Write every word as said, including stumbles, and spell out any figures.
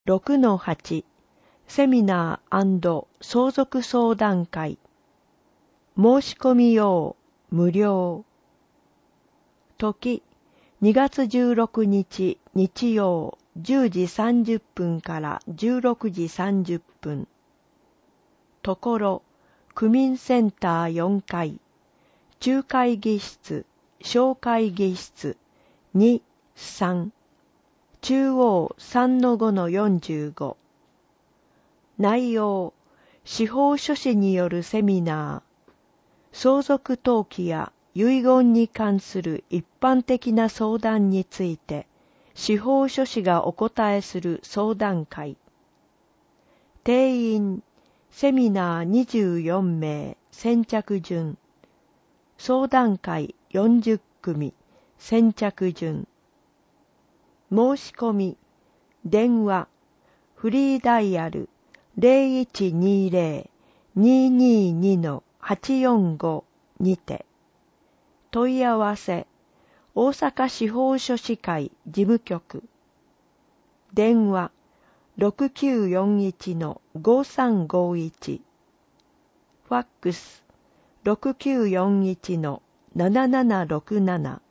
ろくのはち セミナー&相続相談会。申し込み用無料。時にがつじゅうろくにち日曜じゅうじさんじゅっぷんからじゅうろくじさんじゅっぷん。ところ区民センターよんかい、中会議室、小会議室に、さん、中央 さんのごのよんじゅうご。内容、司法書士によるセミナー、相続登記や遺言に関する一般的な相談について、司法書士がお答えする相談会。定員、セミナーにじゅうよんめい、先着順。相談会よんじゅっくみ、先着順。申し込み、電話、フリーダイヤル ゼロいちにゼロ にーにーに はちよんご にて。問い合わせ、大阪司法書士会事務局。電話、ろくきゅうよんいちのごさんごいち。ファックス、ろくきゅうよんいちのななななろくなな。